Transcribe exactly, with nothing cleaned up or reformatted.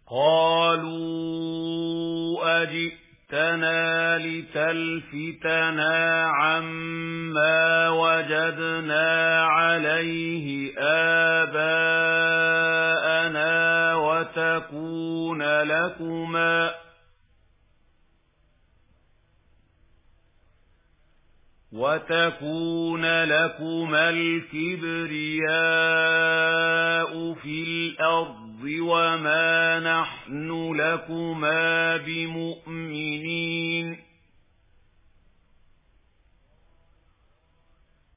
قالوا أجئتنا لتلفتنا عما وجدنا عليه آباءنا وتكون لكما وتكون لكما الكبرياء في الأرض وما نحن لكما بمؤمنين